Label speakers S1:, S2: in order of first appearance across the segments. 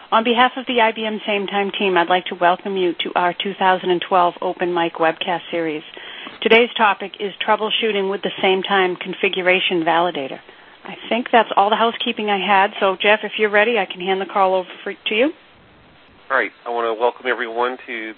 S1: On behalf of the IBM Same Time team, I'd like to welcome you to our 2012 Open Mic webcast series. Today's topic is troubleshooting with the Same Time Configuration Validator. I think that's all the housekeeping I had, so Jeff, if you're ready, I can hand the call over to you.
S2: All right. I want to welcome everyone to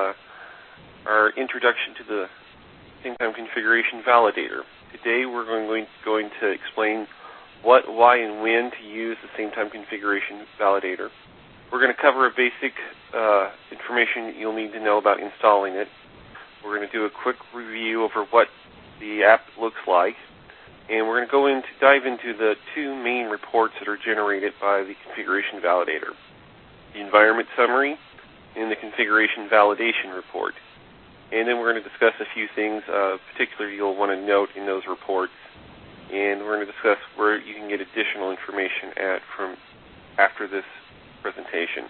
S2: our introduction to the Same Time Configuration Validator. Today we're going to explain what, why, and when to use the Same Time Configuration Validator. We're going to cover a basic information you'll need to know about installing it. We're going to do a quick review over what the app looks like, and we're going to dive into the two main reports that are generated by the Configuration Validator: the Environment Summary and the Configuration Validation Report. And then we're going to discuss a few things, particularly you'll want to note in those reports, and we're going to discuss where you can get additional information from after this presentation.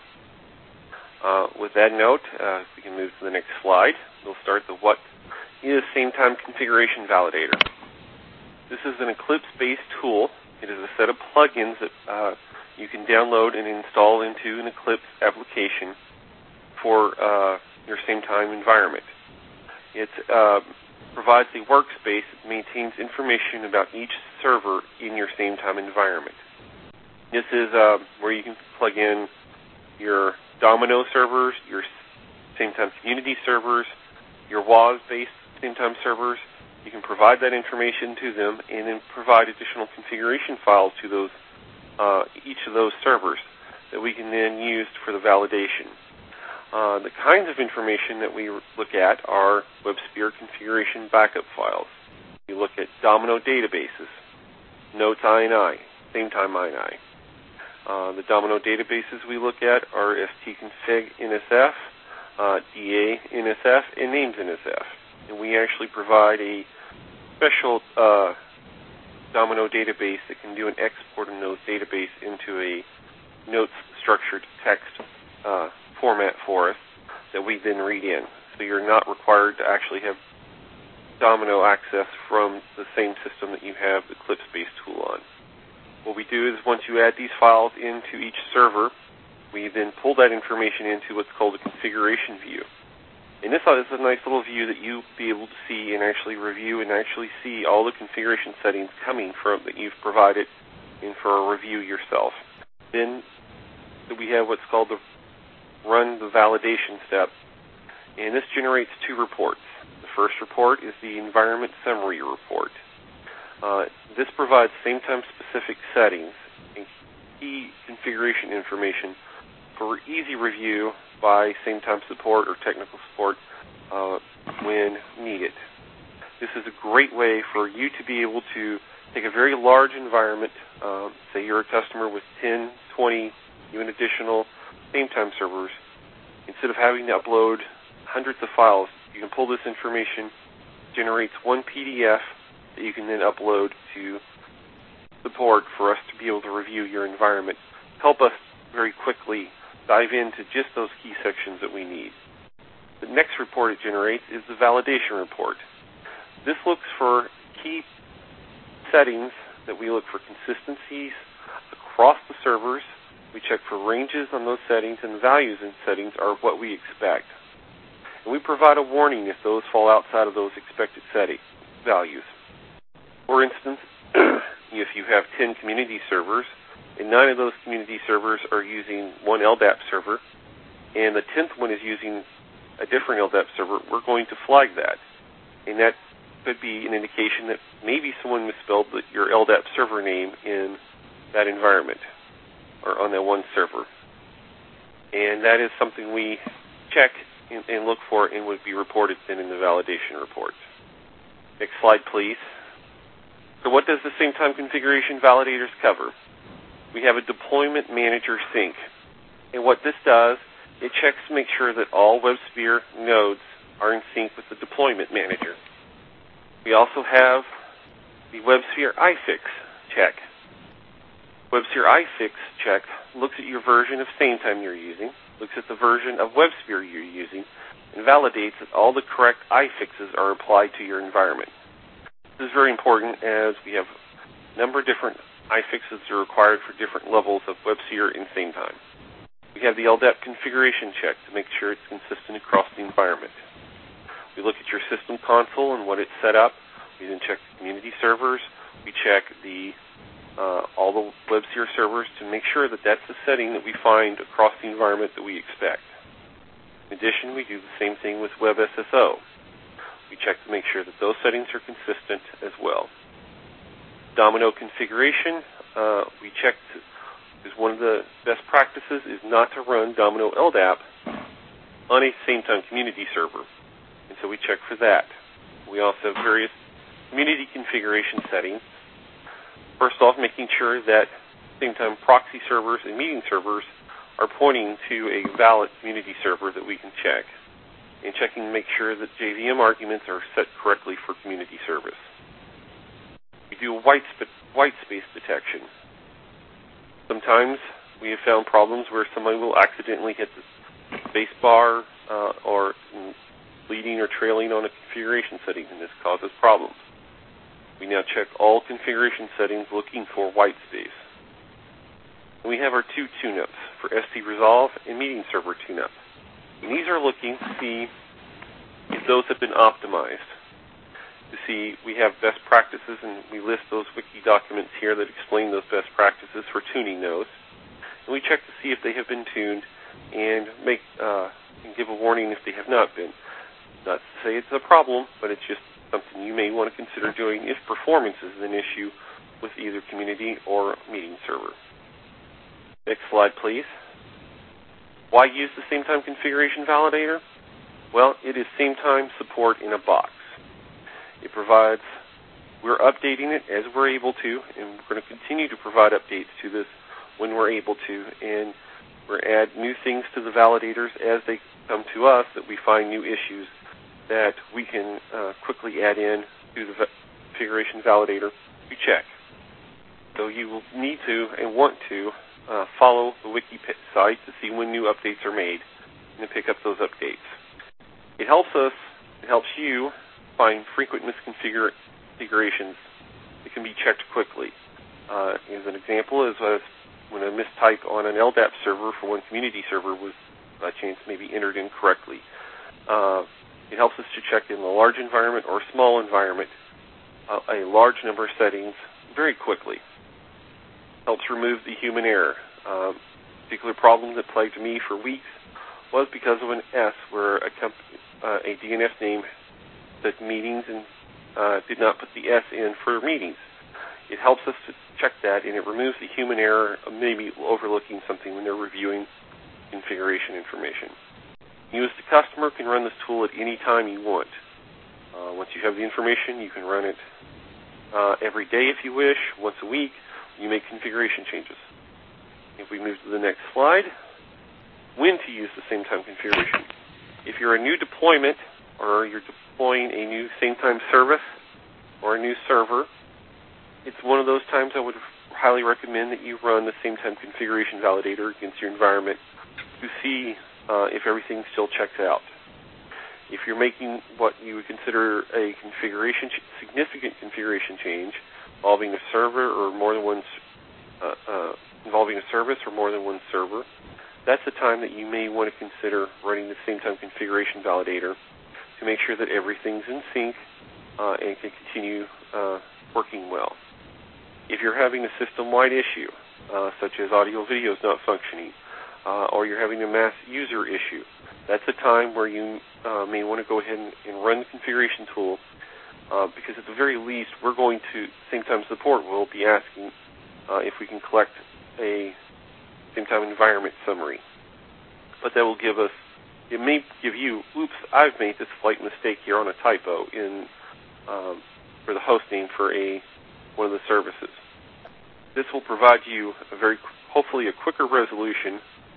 S2: With that note, if we can move to the next slide, we'll start the what is Same Time Configuration Validator. This is an Eclipse-based tool. It is a set of plugins that you can download and install into an Eclipse application for your Same Time environment. It provides a workspace that maintains information about each server in your Same Time environment. This is where you can plug in your Domino servers, your Same Time community servers, your WAS-based Same Time servers. You can provide that information to them and then provide additional configuration files to those each of those servers that we can then use for the validation. The kinds of information that we look at are WebSphere configuration backup files. We look at Domino databases, Notes INI, Same Time INI. The Domino databases we look at are stconfig NSF, DA NSF, and names NSF. And we actually provide a special Domino database that can do an export of those database into a notes structured text format for us that we then read in. So you're not required to actually have Domino access from the same system that you have the Eclipse-based tool on. What we do is once you add these files into each server, we then pull that information into what's called a configuration view. And this is a nice little view that you'll be able to see and actually review and actually see all the configuration settings coming from that you've provided in for a review yourself. Then we have what's called the run the validation step, and this generates two reports. The first report is the Environment Summary report. This provides Same-Time specific settings and key configuration information for easy review by Same-Time support or technical support when needed. This is a great way for you to be able to take a very large environment, say you're a customer with 10, 20, even additional Same-Time servers. Instead of having to upload hundreds of files, you can pull this information, generates one PDF that you can then upload to support for us to be able to review your environment. Help us very quickly dive into just those key sections that we need. The next report it generates is the validation report. This looks for key settings that we look for consistencies across the servers. We check for ranges on those settings, and the values in settings are what we expect. And we provide a warning if those fall outside of those expected setting values. For instance, if you have 10 community servers, and 9 of those community servers are using one LDAP server, and the 10th one is using a different LDAP server, we're going to flag that. And that could be an indication that maybe someone misspelled your LDAP server name in that environment or on that one server. And that is something we check and look for and would be reported then in the validation report. Next slide, please. So what does the Same Time Configuration Validators cover? We have a Deployment Manager sync. And what this does, it checks to make sure that all WebSphere nodes are in sync with the Deployment Manager. We also have the WebSphere iFix check. WebSphere iFix check looks at your version of Same Time you're using, looks at the version of WebSphere you're using, and validates that all the correct iFixes are applied to your environment. This is very important as we have a number of different iFixes that are required for different levels of WebSphere and Same Time. We We have the LDAP configuration check to make sure it's consistent across the environment. We look at your system console and what it's set up. We then check the community servers. We check all the WebSphere servers to make sure that that's the setting that we find across the environment that we expect. In addition, we do the same thing with WebSSO. We check to make sure that those settings are consistent as well. Domino configuration, we check because one of the best practices is not to run Domino LDAP on a same-time community server. And so we check for that. We also have various community configuration settings. First off, making sure that same-time proxy servers and meeting servers are pointing to a valid community server that we can check. And checking to make sure that JVM arguments are set correctly for community service. We do white space detection. Sometimes we have found problems where somebody will accidentally hit the space bar or leading or trailing on a configuration setting, and this causes problems. We now check all configuration settings looking for white space. And we have our two tune-ups for ST Resolve and Meeting Server tune-up. And these are looking to see if those have been optimized. To see, we have best practices, and we list those wiki documents here that explain those best practices for tuning those. And we check to see if they have been tuned and give a warning if they have not been. Not to say it's a problem, but it's just something you may want to consider doing if performance is an issue with either community or meeting server. Next slide, please. Why use the same-time configuration validator? Well, it is same-time support in a box. It provides, we're updating it as we're able to, and we're going to continue to provide updates to this when we're able to, and we're add new things to the validators as they come to us that we find new issues that we can quickly add in to the configuration validator to check. So you will need to and want to follow the wiki site to see when new updates are made and to pick up those updates. It helps you find frequent misconfigurations that can be checked quickly. As an example, is when a mistype on an LDAP server for one community server was by chance maybe entered incorrectly. It helps us to check in a large environment or a small environment a large number of settings very quickly. Helps remove the human error. A particular problem that plagued me for weeks was because of an S where a DNS name said meetings and did not put the S in for meetings. It helps us to check that, and it removes the human error of maybe overlooking something when they're reviewing configuration information. You as the customer can run this tool at any time you want. Once you have the information, you can run it every day if you wish, once a week. You make configuration changes. If we move to the next slide, when to use the same-time configuration. If you're a new deployment or you're deploying a new same-time service or a new server, it's one of those times I would highly recommend that you run the same-time configuration validator against your environment to see if everything still checks out. If you're making what you would consider a significant configuration change involving a server or more than one, involving a service or more than one server, that's the time that you may want to consider running the same-time configuration validator to make sure that everything's in sync and can continue working well. If you're having a system-wide issue, such as audio-video is not functioning, or you're having a mass user issue, that's a time where you may want to go ahead and run the configuration tool, because at the very least, we're going to, same-time support will be asking if we can collect a same-time environment summary. But that will give us, it may give you, oops, I've made this slight mistake here on a typo in for the host name for one of the services. This will provide you hopefully a quicker resolution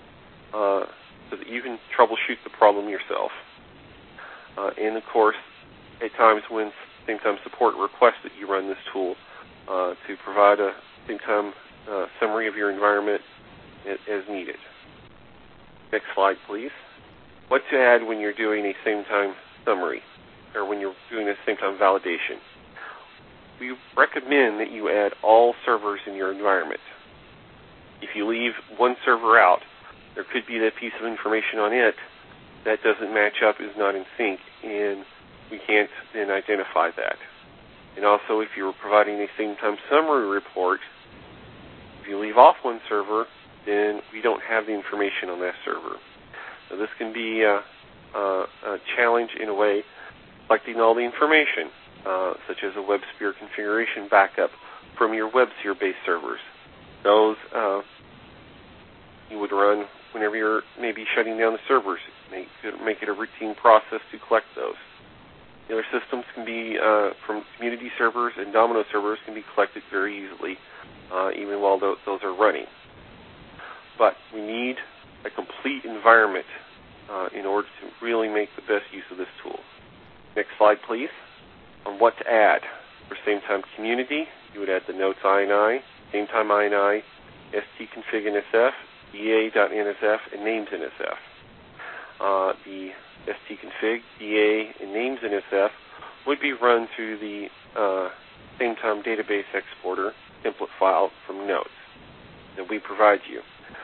S2: so that you can troubleshoot the problem yourself. And of course, at times when same-time support requests that you run this tool to provide a same-time summary of your environment as needed. Next slide, please. What to add when you're doing a same-time summary or when you're doing a same-time validation. We recommend that you add all servers in your environment. If you leave one server out, there could be that piece of information on it that doesn't match up, is not in sync, and we can't then identify that. And also, if you're providing a same-time summary report, if you leave off one server, then we don't have the information on that server. So this can be a challenge in a way, collecting all the information, such as a WebSphere configuration backup from your WebSphere-based servers. Those you would run whenever you're maybe shutting down the servers. Make it a routine process to collect those. The other systems can be from community servers and Domino servers can be collected very easily, even while those are running. But we need a complete environment in order to really make the best use of this tool. Next slide, please. On what to add. For same-time community, you would add the notes INI, same-time INI, stconfig NSF, da.nsf, and names NSF. The stconfig, da, and names NSF would be run through the same-time database exporter template file from notes that we provide you.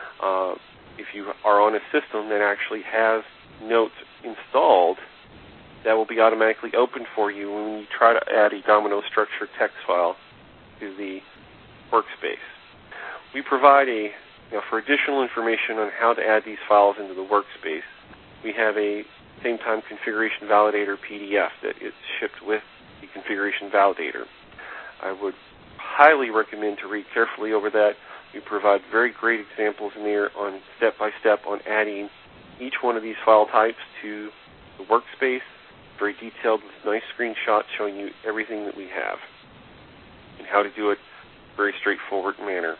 S2: If you are on a system that actually has notes installed, that will be automatically opened for you when you try to add a Domino structured text file to the workspace. We provide for additional information on how to add these files into the workspace, we have a same-time configuration validator PDF that is shipped with the configuration validator. I would highly recommend to read carefully over that. We provide very great examples in there on step-by-step on adding each one of these file types to the workspace, very detailed with nice screenshots showing you everything that we have and how to do it in a very straightforward manner.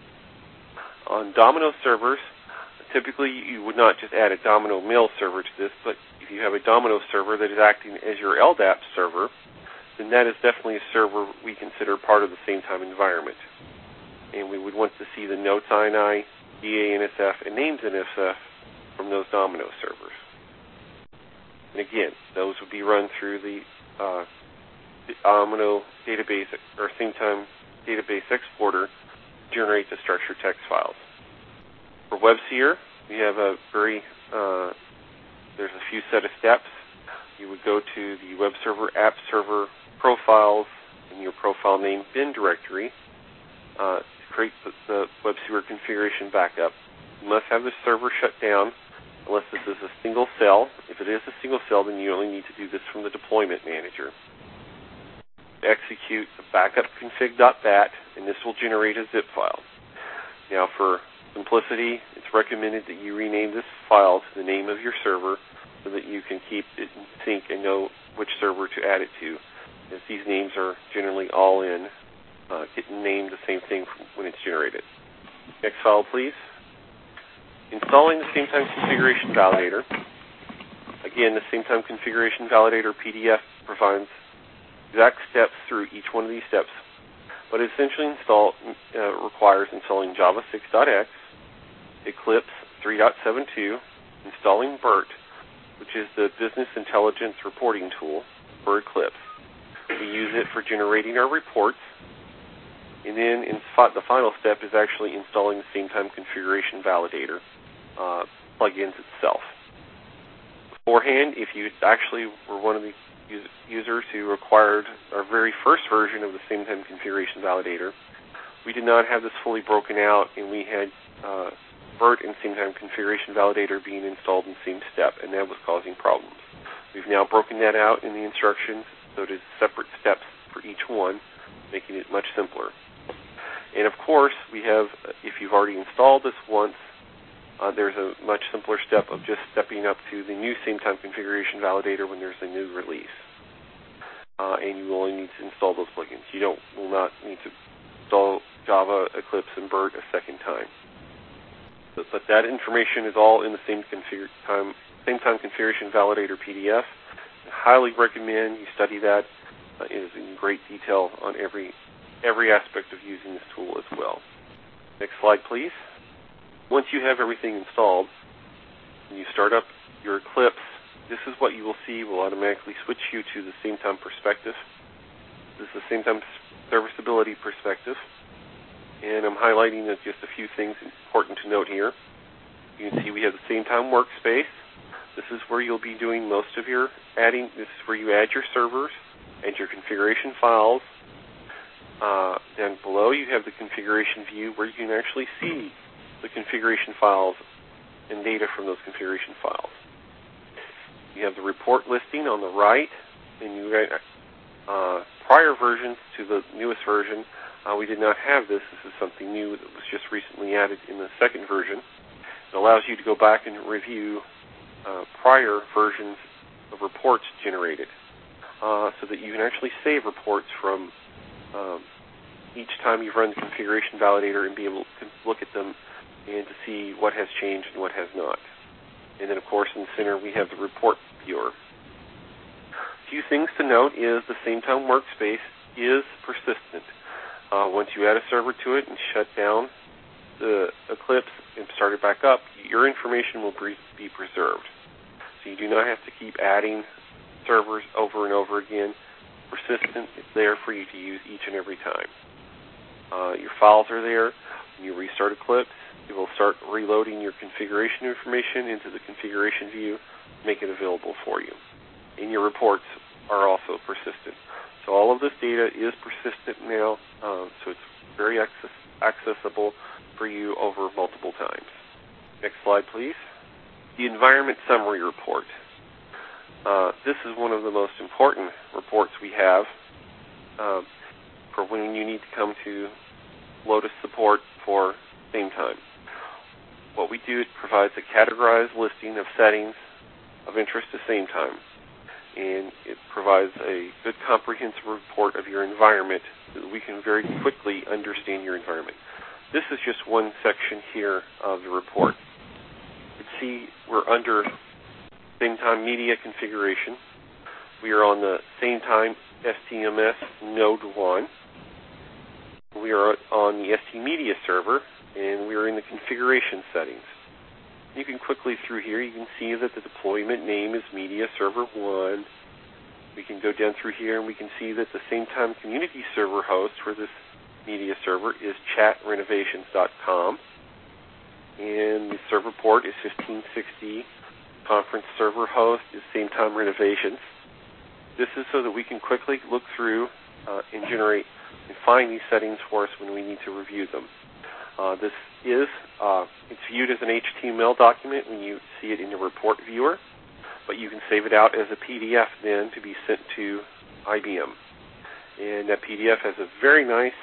S2: On Domino servers, typically you would not just add a Domino mail server to this, but if you have a Domino server that is acting as your LDAP server, then that is definitely a server we consider part of the same-time environment. And we would want to see the notes INI, DA NSF, and names NSF from those Domino servers. And again, those would be run through the Domino database or same-time database exporter to generate the structured text files. For WebSphere, we have there's a few set of steps. You would go to the web server, app server, profiles, in your profile name bin directory to create the WebSphere configuration backup. You must have the server shut down unless this is a single cell. If it is a single cell, then you only need to do this from the deployment manager. Execute the backup config.bat, and this will generate a zip file. Now, for simplicity, it's recommended that you rename this file to the name of your server so that you can keep it in sync and know which server to add it to, as these names are generally all in, getting named the same thing when it's generated. Next file, please. Installing the same-time configuration validator. Again, the same-time configuration validator PDF provides exact steps through each one of these steps, but it essentially requires installing Java 6.x, Eclipse 3.72, installing BERT, which is the Business Intelligence Reporting Tool for Eclipse. We use it for generating our reports, and then the final step is actually installing the same-time configuration validator plugins itself. Beforehand, if you actually were one of the users who acquired our very first version of the same-time configuration validator, we did not have this fully broken out, and we had BERT and same-time configuration validator being installed in the same step, and that was causing problems. We've now broken that out in the instructions, so it is separate steps for each one, making it much simpler. And of course, we have, if you've already installed this once, there's a much simpler step of just stepping up to the new same-time configuration validator when there's a new release. And you will only need to install those plugins. You will not need to install Java, Eclipse, and BERT a second time. But that information is all in the same-time configuration validator PDF. I highly recommend you study that. It is in great detail on every aspect of using this tool as well. Next slide, please. Once you have everything installed, when you start up your Eclipse, this is what you will see. Will automatically switch you to the same-time perspective. This is the same-time serviceability perspective. And I'm highlighting just a few things important to note here. You can see we have the same time workspace. This is where you'll be doing most of your adding. This is where you add your servers and your configuration files. Down below you have the configuration view where you can actually see the configuration files and data from those configuration files. You have the report listing on the right, and you got prior versions to the newest version. We did not have this. This is something new that was just recently added in the second version. It allows you to go back and review prior versions of reports generated so that you can actually save reports from each time you've run the configuration validator and be able to look at them and to see what has changed and what has not. And then, of course, in the center we have the report viewer. A few things to note is the same time workspace is persistent. Once you add a server to it and shut down the Eclipse and start it back up, your information will be preserved. So you do not have to keep adding servers over and over again. Persistent, it's there for you to use each and every time. Your files are there. When you restart Eclipse, it will start reloading your configuration information into the configuration view, make it available for you. And your reports are also persistent. So all of this data is persistent now, so it's very accessible for you over multiple times. Next slide, please. The Environment Summary Report. This is one of the most important reports we have for when you need to come to Lotus support for same time. What we do, it provides a categorized listing of settings of interest to same time, and it provides a good comprehensive report of your environment so that we can very quickly understand your environment. This is just one section here of the report. You can see we're under same time media configuration. We are on the same time STMS Node 1. We are on the ST Media server, and we are in the configuration settings. You can quickly through here, you can see that the deployment name is Media Server 1. We can go down through here and we can see that the same time community server host for this media server is chatrenovations.com. And the server port is 1560. Conference server host is same time renovations. This is so that we can quickly look through and generate and find these settings for us when we need to review them. This is it's viewed as an HTML document when you see it in the report viewer, but you can save it out as a PDF then to be sent to IBM. And that PDF has a very nice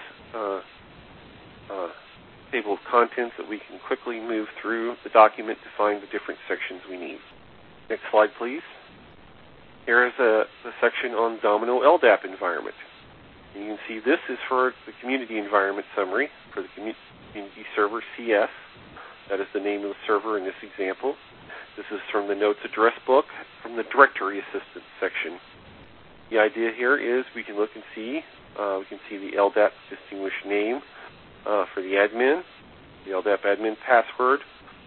S2: table of contents that we can quickly move through the document to find the different sections we need. Next slide, please. Here is the section on Domino LDAP environment. And you can see this is for the community environment summary for the community server CS. That is the name of the server in this example. This is from the notes address book from the directory assistance section. The idea here is we can look and see, we can see the LDAP distinguished name for the admin, the LDAP admin password,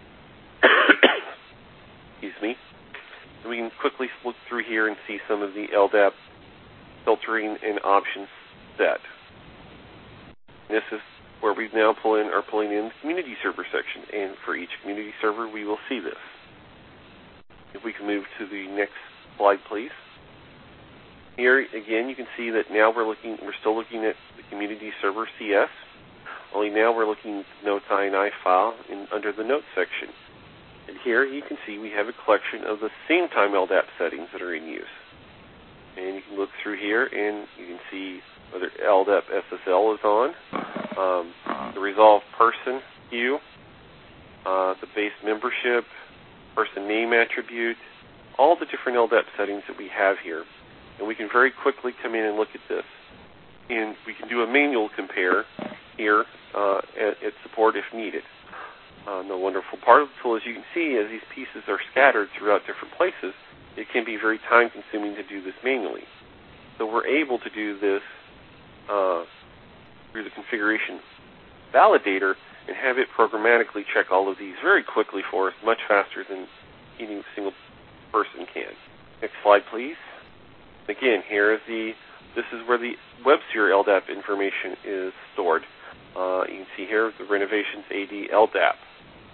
S2: excuse me. And we can quickly look through here and see some of the LDAP filtering and options set. And this is where we now are pulling in the community server section, and for each community server we will see this. If we can move to the next slide, please. Here again you can see that now we're still looking at the community server CS, only now we're looking at the notes INI file under the notes section. And here you can see we have a collection of the same time LDAP settings that are in use. And you can look through here and you can see whether LDAP SSL is on, the resolve person view, the base membership, person name attribute, all the different LDAP settings that we have here. And we can very quickly come in and look at this. And we can do a manual compare here at support if needed. The wonderful part of the tool, as you can see, as these pieces are scattered throughout different places, it can be very time-consuming to do this manually. So we're able to do this through the configuration validator and have it programmatically check all of these very quickly for us, much faster than any single person can. Next slide, please. Again, this is where the WebSphere LDAP information is stored. You can see here the renovations AD LDAP.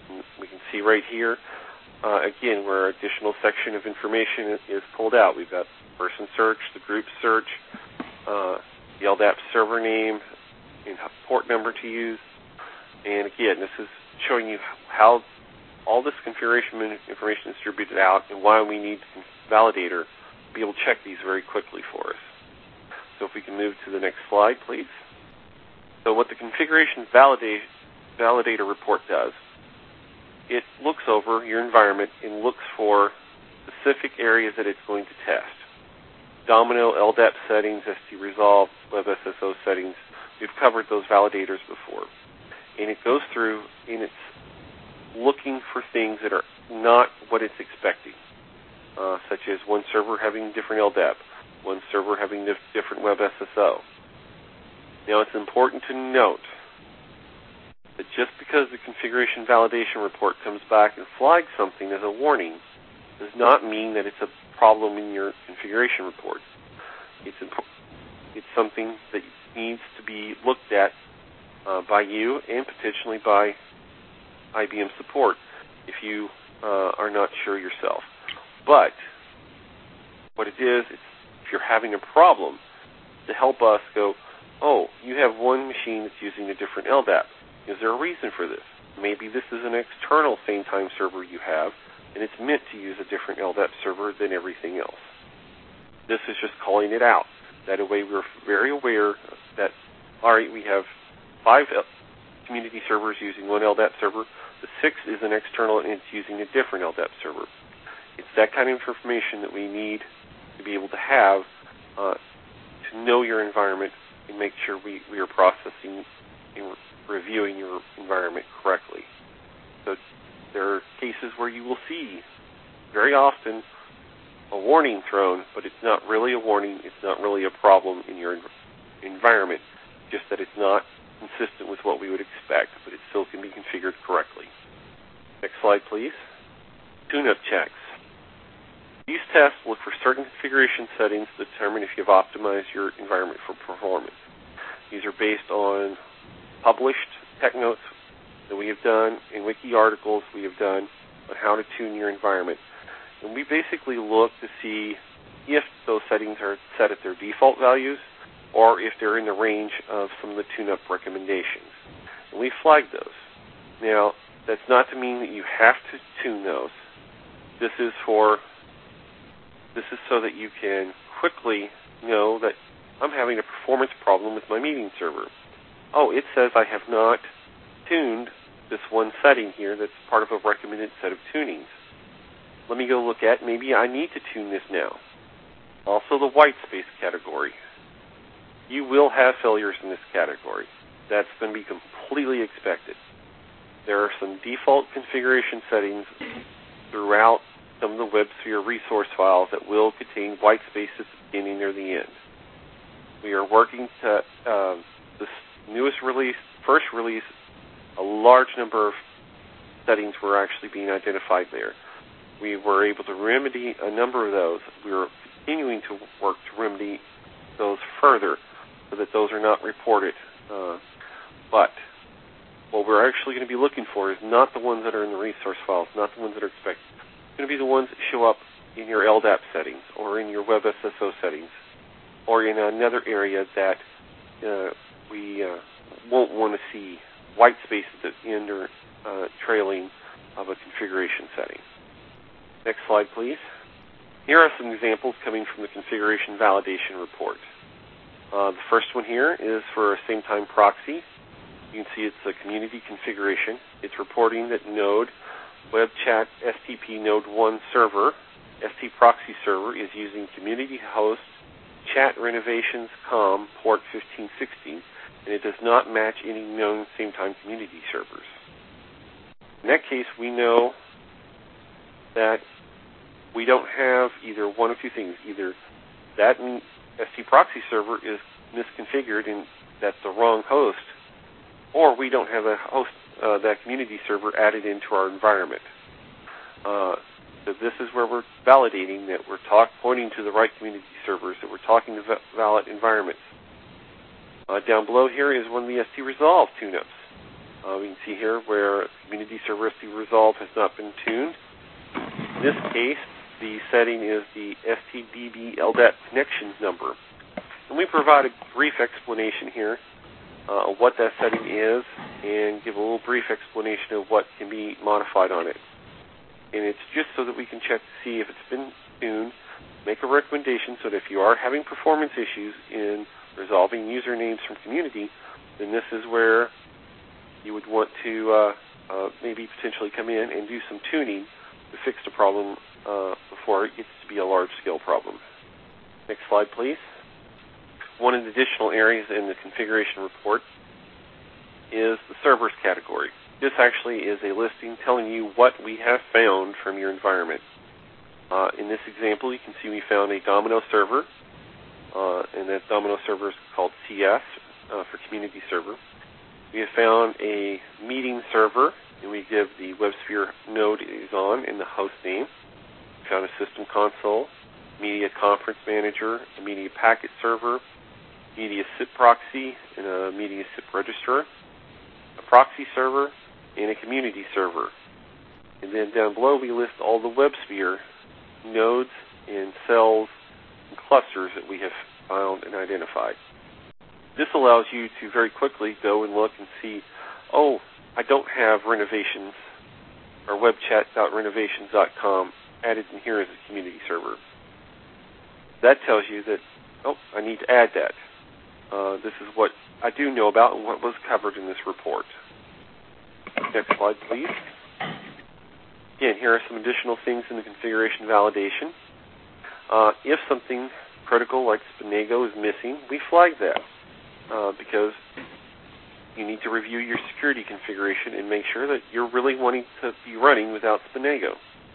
S2: We can see right here, again, where our additional section of information is pulled out. We've got person search, the group search, the LDAP server name, and port number to use. And again, this is showing you how all this configuration information is distributed out and why we need the validator to be able to check these very quickly for us. So if we can move to the next slide, please. So what the configuration validator report does, it looks over your environment and looks for specific areas that it's going to test. Domino, LDAP settings, ST-Resolve, WebSSO settings. We've covered those validators before. And it goes through and it's looking for things that are not what it's expecting, such as one server having different LDAP, one server having different WebSSO. Now, it's important to note that just because the configuration validation report comes back and flags something as a warning does not mean that it's a problem in your configuration report. It's something that needs to be looked at by you and potentially by IBM support if you are not sure yourself. But what it is, if you're having a problem, to help us go, oh, you have one machine that's using a different LDAP. Is there a reason for this? Maybe this is an external same-time server you have, and it's meant to use a different LDAP server than everything else. This is just calling it out. That way we're very aware that, all right, we have 5 community servers using one LDAP server. The 6th is an external, and it's using a different LDAP server. It's that kind of information that we need to be able to have to know your environment and make sure we are processing and reviewing your environment correctly. So there are cases where you will see very often a warning thrown, but it's not really a warning. It's not really a problem in your environment, just that it's not consistent with what we would expect, but it still can be configured correctly. Next slide, please. Tune-up checks. These tests look for certain configuration settings to determine if you've optimized your environment for performance. These are based on published tech notes that we have done and wiki articles we have done on how to tune your environment. And we basically look to see if those settings are set at their default values or if they're in the range of some of the tune-up recommendations. And we flag those. Now, that's not to mean that you have to tune those. This is so that you can quickly know that I'm having a performance problem with my meeting server. Oh, it says I have not tuned this one setting here that's part of a recommended set of tunings. Let me go look at, maybe I need to tune this now. Also the white space category. You will have failures in this category. That's going to be completely expected. There are some default configuration settings throughout some of the WebSphere resource files that will contain white spaces at the beginning or the end. We are working to this newest release, first release, a large number of settings were actually being identified there. We were able to remedy a number of those. We are continuing to work to remedy those further so that those are not reported. But what we're actually going to be looking for is not the ones that are in the resource files, not the ones that are expected. It's going to be the ones that show up in your LDAP settings or in your WebSSO settings or in another area that we won't want to see white spaces at the end or trailing of a configuration setting. Next slide, please. Here are some examples coming from the configuration validation report. The first one here is for a same-time proxy. You can see it's a community configuration. It's reporting that node web chat STP node 1 server, ST proxy server, is using community host chat renovations com port 1516, and it does not match any known same-time community servers. In that case, we know that we don't have either one of two things. Either that ST proxy server is misconfigured and that's the wrong host, or we don't have a host, that community server added into our environment. So this is where we're validating that we're pointing to the right community servers, that we're talking to valid environments. Down below here is one of the ST-Resolve tune-ups. We can see here where community server SD resolve has not been tuned. In this case, the setting is the STDB LDAP connections number. And we provide a brief explanation here of what that setting is and give a little brief explanation of what can be modified on it. And it's just so that we can check to see if it's been tuned, make a recommendation so that if you are having performance issues in resolving usernames from community, then this is where you would want to maybe potentially come in and do some tuning to fix the problem before it gets to be a large-scale problem. Next slide, please. One of the additional areas in the configuration report is the servers category. This actually is a listing telling you what we have found from your environment. In this example, you can see we found a Domino server, and that Domino server is called CS for community server. We have found a meeting server, and we give the WebSphere node is on in the host name. We found a system console, media conference manager, a media packet server, media SIP proxy, and a media SIP registrar, a proxy server, and a community server. And then down below we list all the WebSphere nodes and cells and clusters that we have found and identified. This allows you to very quickly go and look and see, oh, I don't have renovations or webchat.renovations.com added in here as a community server. That tells you that, oh, I need to add that. This is what I do know about and what was covered in this report. Next slide, please. Again, here are some additional things in the configuration validation. If something critical like Spinego is missing, we flag that because you need to review your security configuration and make sure that you're really wanting to be running without Spinego.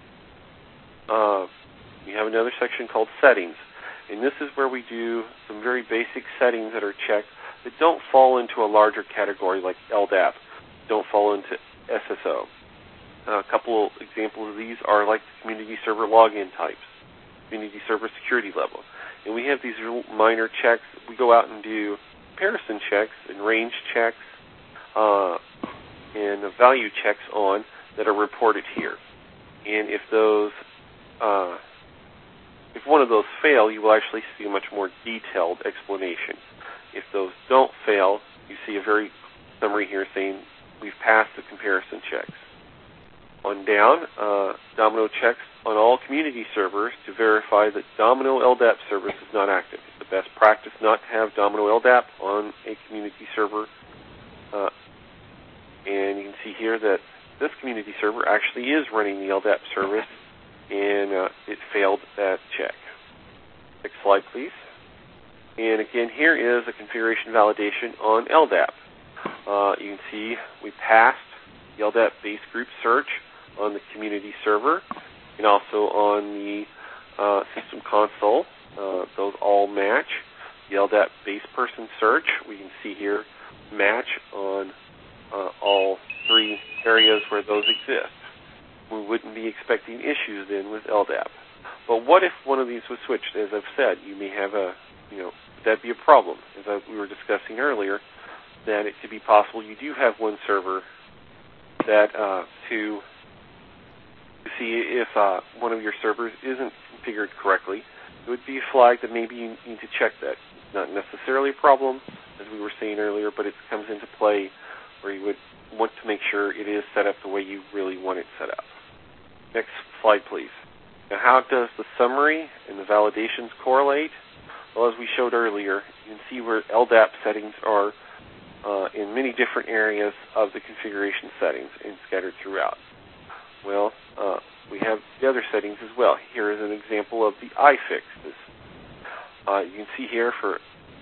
S2: We have another section called settings, and this is where we do some very basic settings that are checked that don't fall into a larger category like LDAP, don't fall into SSO. A couple examples of these are like the community server login types, community server security level. And we have these minor checks. We go out and do comparison checks and range checks and value checks on that are reported here. And if those, if one of those fail, you will actually see a much more detailed explanation. If those don't fail, you see a very summary here saying we've passed the comparison checks. On down, Domino checks on all community servers to verify that Domino LDAP service is not active. It's the best practice not to have Domino LDAP on a community server. And you can see here that this community server actually is running the LDAP service, and it failed that check. Next slide, please. And again, here is a configuration validation on LDAP. You can see we passed the LDAP base group search on the community server and also on the system console. Those all match. The LDAP base person search, we can see here, match on all three areas where those exist. We wouldn't be expecting issues then with LDAP. But what if one of these was switched? As I've said, you may have a, that'd be a problem. As we were discussing earlier, that it could be possible you do have one server that to see if one of your servers isn't configured correctly, it would be flagged that maybe you need to check that. Not necessarily a problem, as we were saying earlier, but it comes into play where you would want to make sure it is set up the way you really want it set up. Next slide, please. Now, how does the summary and the validations correlate? Well, as we showed earlier, you can see where LDAP settings are in many different areas of the configuration settings and scattered throughout. Well, we have the other settings as well. Here is an example of the iFixes. You can see here for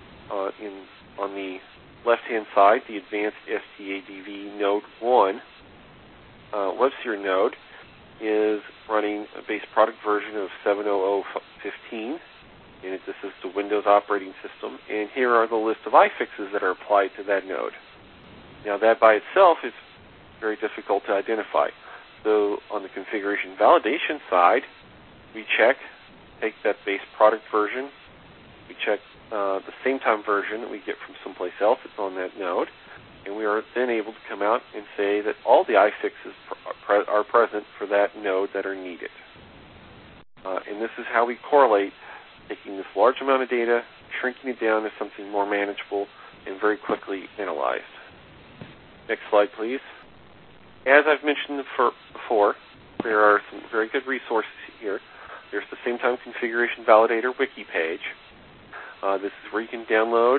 S2: on the left-hand side, the advanced STADV Node 1 WebSphere node is running a base product version of 7.00.15, and this is the Windows operating system. And here are the list of iFixes that are applied to that node. Now, that by itself is very difficult to identify. So on the configuration validation side, we take that base product version, we check the same time version that we get from someplace else that's on that node, and we are then able to come out and say that all the iFixes are present for that node that are needed. And this is how we correlate taking this large amount of data, shrinking it down to something more manageable, and very quickly analyzed. Next slide, please. As I've mentioned before, there are some very good resources here. There's the Same Time Configuration Validator wiki page. This is where you can download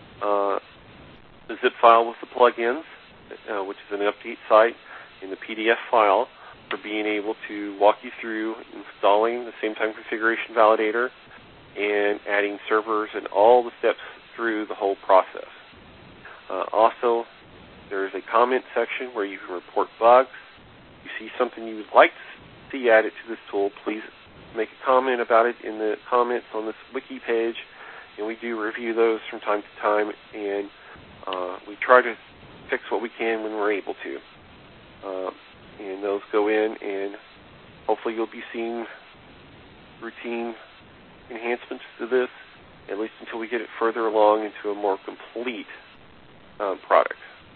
S2: the zip file with the plugins, which is an update site in the PDF file for being able to walk you through installing the Same Time Configuration Validator and adding servers and all the steps through the whole process. Also, there's a comment section where you can report bugs. If you see something you would like to see added to this tool, please make a comment about it in the comments on this wiki page, and we do review those from time to time, and we try to fix what we can when we're able to. And those go in, and hopefully you'll be seeing routine enhancements to this, at least until we get it further along into a more complete product,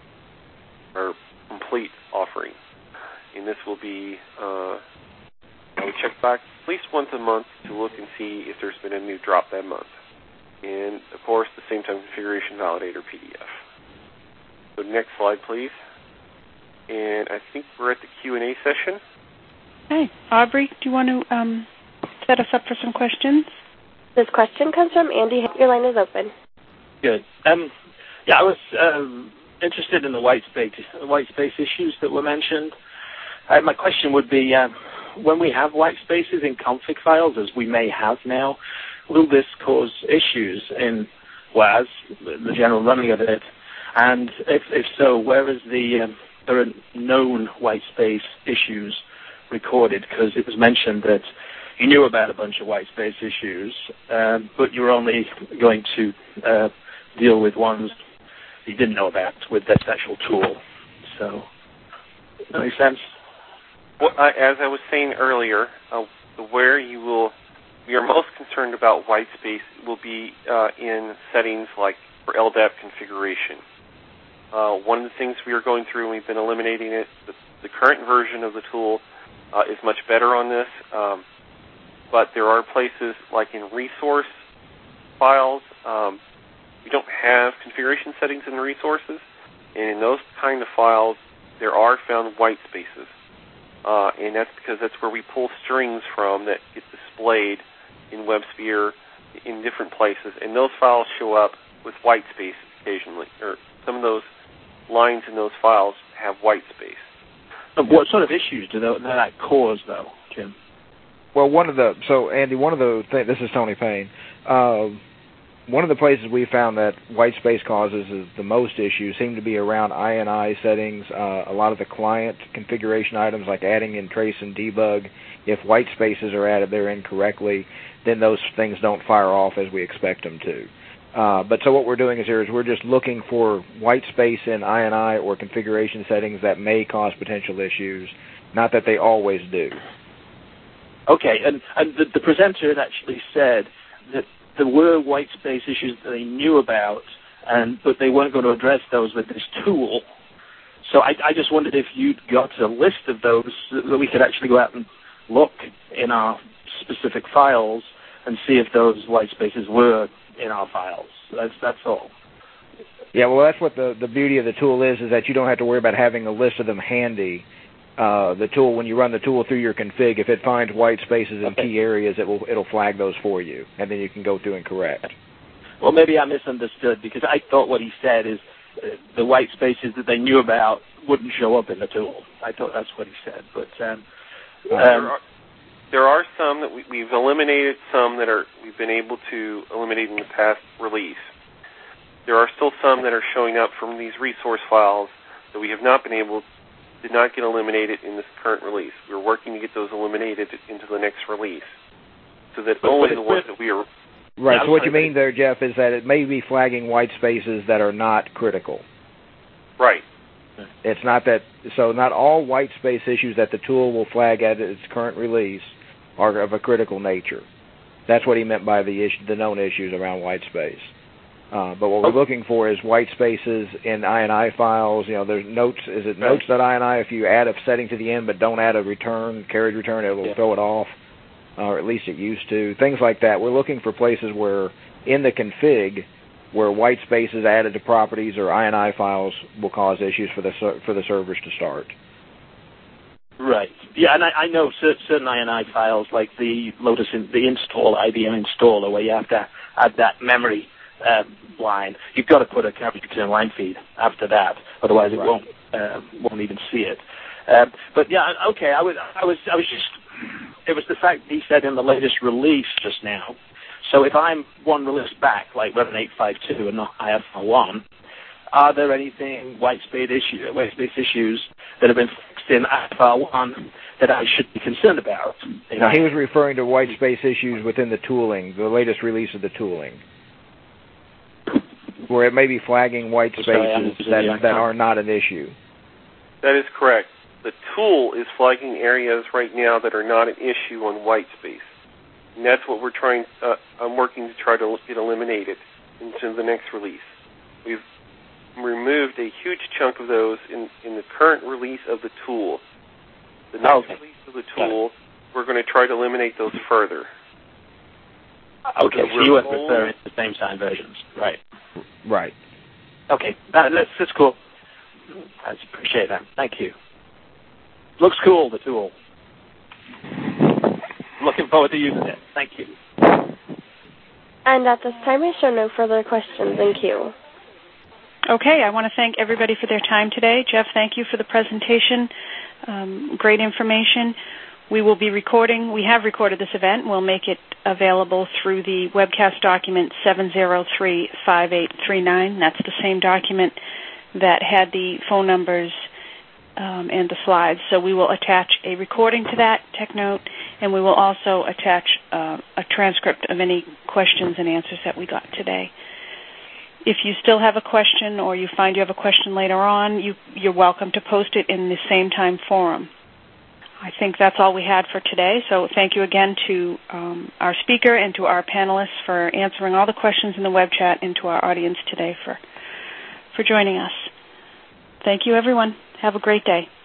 S2: or complete offering. And this will be, I would check back at least once a month to look and see if there's been a new drop that month. And, of course, the Same Time Configuration Validator PDF. So next slide, please. And I think we're at the Q&A session.
S1: Hey, Aubrey, do you want to set us up for some questions?
S3: This question comes from Andy. Your line is open.
S4: Good. Yeah, I was interested in the white space issues that were mentioned. My question would be, when we have white spaces in config files, as we may have now, will this cause issues in WAS, the general running of it? And if so, where is there are known white space issues recorded? Because it was mentioned that you knew about a bunch of white space issues, but you were only going to deal with ones you didn't know about with this actual tool. So, does that make sense?
S2: Well, as I was saying earlier, where we are most concerned about white space will be in settings like for LDAP configuration. One of the things we are going through, and we've been eliminating it, the current version of the tool is much better on this, but there are places like in resource files, we don't have configuration settings in the resources, and in those kind of files, there are found white spaces. And that's because that's where we pull strings from that get displayed in WebSphere in different places, and those files show up with white space occasionally, or some of those lines in those files have white space.
S4: What sort of issues do that cause, though, Jim?
S5: Well, Andy, this is Tony Payne. One of the places we found that white space causes the most issues seem to be around INI settings. A lot of the client configuration items like adding in trace and debug, if white spaces are added there incorrectly, then those things don't fire off as we expect them to. But so what we're doing is we're just looking for white space in INI or configuration settings that may cause potential issues, not that they always do.
S4: Okay, and the presenter had actually said that there were white space issues that they knew about, but they weren't going to address those with this tool. So I just wondered if you'd got a list of those so that we could actually go out and look in our specific files and see if those white spaces were in our files. That's all.
S5: Yeah, well, that's what the beauty of the tool is that you don't have to worry about having a list of them handy. The tool, when you run the tool through your config, if it finds white spaces in key areas, it'll flag those for you, and then you can go through and correct.
S4: Well, maybe I misunderstood, because I thought what he said is the white spaces that they knew about wouldn't show up in the tool. I thought that's what he said. But
S2: there are some that we've eliminated, some that we've been able to eliminate in the past release. There are still some that are showing up from these resource files that we have not been able did not get eliminated in this current release. We're working to get those eliminated into the next release, so that only the ones that we are...
S5: Right, so what you mean there, Jeff, is that it may be flagging white spaces that are not critical.
S2: Right.
S5: It's not that... So not all white space issues that the tool will flag at its current release are of a critical nature. That's what he meant by the known issues around white space. But what we're looking for is white spaces in INI files. There's notes. Is it notes.ini? If you add a setting to the end but don't add a carried return, it will throw it off, or at least it used to. Things like that. We're looking for places where in the config where white space is added to properties or INI files will cause issues for the servers to start.
S4: Right. Yeah, and I know certain INI files like the Lotus, the install, IBM installer, where you have to add that memory line. You've got to put a carried return line feed after that, otherwise it won't even see it. But yeah, okay. I was just. It was the fact he said in the latest release just now. So if I'm one release back, like Revan 852 and not IFR1, are there anything white space issues that have been fixed in IFR1 that I should be concerned about?
S5: Now, he was referring to white space issues within the tooling, the latest release of the tooling, where it may be flagging white spaces that are not an issue.
S2: That is correct. The tool is flagging areas right now that are not an issue on white space. And that's what we're trying. I'm working to try to get eliminated into the next release. We've removed a huge chunk of those in the current release of the tool. The next release of the tool, we're going to try to eliminate those further.
S4: Okay, so you weren't referring to the same sign versions, right?
S5: Right.
S4: Okay, that's cool. I appreciate that. Thank you. Looks cool, the tool. Looking forward to using it. Thank you.
S3: And at this time, I show no further questions in queue.
S1: Okay, I want to thank everybody for their time today. Jeff, thank you for the presentation. Great information. We have recorded this event. We'll make it available through the webcast document 7035839. That's the same document that had the phone numbers and the slides. So we will attach a recording to that TechNote, and we will also attach a transcript of any questions and answers that we got today. If you still have a question or you find you have a question later on, you're welcome to post it in the same time forum. I think that's all we had for today. So thank you again to our speaker and to our panelists for answering all the questions in the web chat, and to our audience today for joining us. Thank you, everyone. Have a great day.